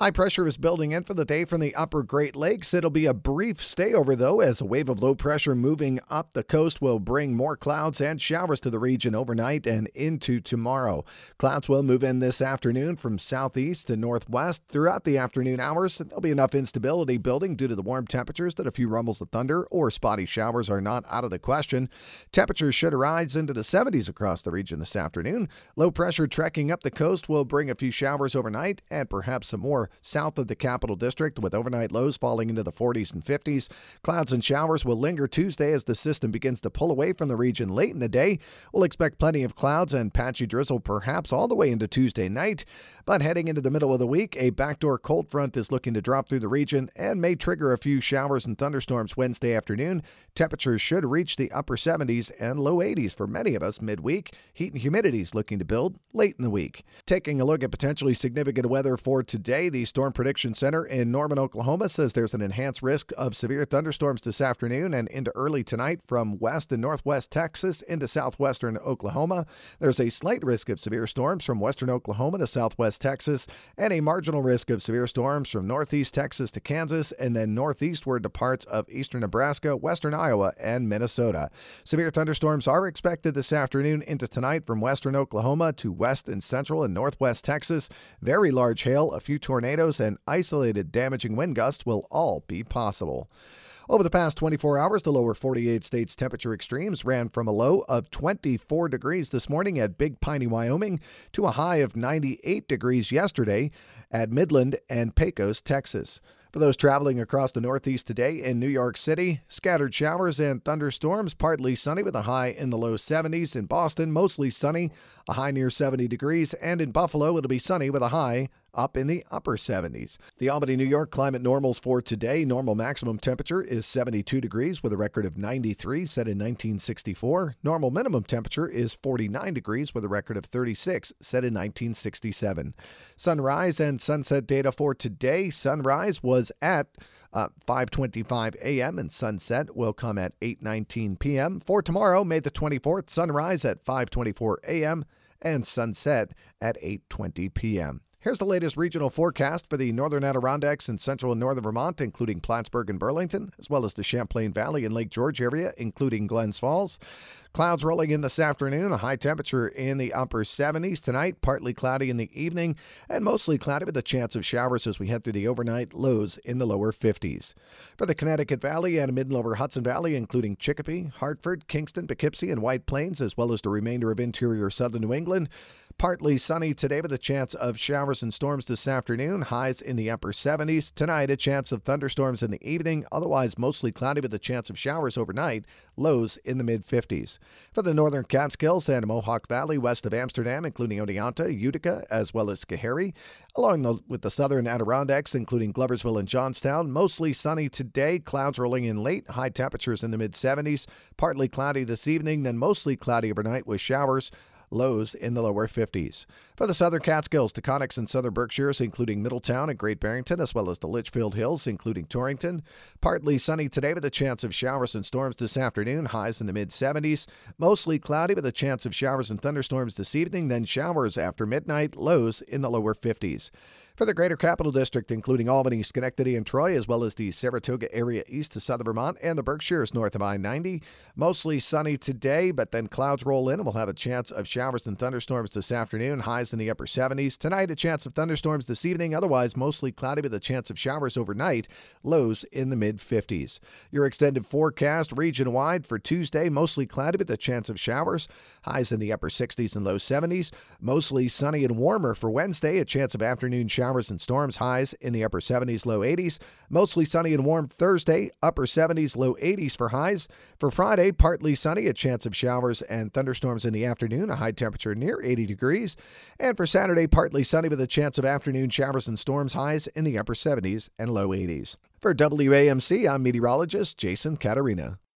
High pressure is building in for the day from the upper Great Lakes. It'll be a brief stayover, though, as a wave of low pressure moving up the coast will bring more clouds and showers to the region overnight and into tomorrow. Clouds will move in this afternoon from southeast to northwest. Throughout the afternoon hours, there'll be enough instability building due to the warm temperatures that a few rumbles of thunder or spotty showers are not out of the question. Temperatures should rise into the 70s across the region this afternoon. Low pressure trekking up the coast will bring a few showers overnight and perhaps some more south of the Capital District, with overnight lows falling into the 40s and 50s. Clouds and showers will linger Tuesday as the system begins to pull away from the region late in the day. We'll expect plenty of clouds and patchy drizzle perhaps all the way into Tuesday night. But heading into the middle of the week, a backdoor cold front is looking to drop through the region and may trigger a few showers and thunderstorms Wednesday afternoon. Temperatures should reach the upper 70s and low 80s for many of us midweek. Heat and humidity is looking to build late in the week. Taking a look at potentially significant weather for today, the Storm Prediction Center in Norman, Oklahoma says there's an enhanced risk of severe thunderstorms this afternoon and into early tonight from west and northwest Texas into southwestern Oklahoma. There's a slight risk of severe storms from western Oklahoma to southwest Texas, and a marginal risk of severe storms from northeast Texas to Kansas and then northeastward to parts of eastern Nebraska, western Iowa, and Minnesota. Severe thunderstorms are expected this afternoon into tonight from western Oklahoma to west and central and northwest Texas. Very large hail, a few tornadoes, and isolated damaging wind gusts will all be possible. Over the past 24 hours, the lower 48 states' temperature extremes ran from a low of 24 degrees this morning at Big Piney, Wyoming, to a high of 98 degrees yesterday at Midland and Pecos, Texas. For those traveling across the Northeast today in New York City, scattered showers and thunderstorms, partly sunny with a high in the low 70s. In Boston, mostly sunny, a high near 70 degrees. And in Buffalo, it'll be sunny with a high up in the upper 70s. The Albany, New York climate normals for today. Normal maximum temperature is 72 degrees with a record of 93 set in 1964. Normal minimum temperature is 49 degrees with a record of 36 set in 1967. Sunrise and sunset data for today. Sunrise was at 5:25 a.m. and sunset will come at 8:19 p.m. For tomorrow, May the 24th, sunrise at 5:24 a.m. and sunset at 8:20 p.m. Here's the latest regional forecast for the northern Adirondacks and central and northern Vermont, including Plattsburgh and Burlington, as well as the Champlain Valley and Lake George area, including Glens Falls. Clouds rolling in this afternoon, a high temperature in the upper 70s. Tonight, partly cloudy in the evening, and mostly cloudy with a chance of showers as we head through the overnight, lows in the lower 50s. For the Connecticut Valley and mid and lower Hudson Valley, including Chicopee, Hartford, Kingston, Poughkeepsie, and White Plains, as well as the remainder of interior southern New England, partly sunny today with a chance of showers and storms this afternoon, highs in the upper 70s. Tonight, a chance of thunderstorms in the evening, otherwise mostly cloudy with a chance of showers overnight, lows in the mid-50s. For the northern Catskills and Mohawk Valley west of Amsterdam, including Oneonta, Utica, as well as Schoharie, along with the southern Adirondacks, including Gloversville and Johnstown, mostly sunny today, clouds rolling in late, high temperatures in the mid-70s, partly cloudy this evening, then mostly cloudy overnight with showers, lows in the lower 50s. For the southern Catskills, Taconics and southern Berkshires, including Middletown and Great Barrington, as well as the Litchfield Hills, including Torrington. Partly sunny today with a chance of showers and storms this afternoon, highs in the mid-70s. Mostly cloudy with a chance of showers and thunderstorms this evening, then showers after midnight, lows in the lower 50s. For the Greater Capital District, including Albany, Schenectady, and Troy, as well as the Saratoga area east to southern Vermont and the Berkshires north of I-90. Mostly sunny today, but then clouds roll in and we'll have a chance of showers and thunderstorms this afternoon, highs in the upper 70s. Tonight, a chance of thunderstorms this evening, otherwise mostly cloudy with a chance of showers overnight, lows in the mid-50s. Your extended forecast region-wide for Tuesday, mostly cloudy with a chance of showers, highs in the upper 60s and low 70s. Mostly sunny and warmer for Wednesday, a chance of afternoon showers and storms, highs in the upper 70s, low 80s. Mostly sunny and warm Thursday, upper 70s, low 80s for highs. For Friday, partly sunny, a chance of showers and thunderstorms in the afternoon, a high temperature near 80 degrees. And for Saturday, partly sunny with a chance of afternoon showers and storms, highs in the upper 70s and low 80s. For WAMC, I'm meteorologist Jason Catarina.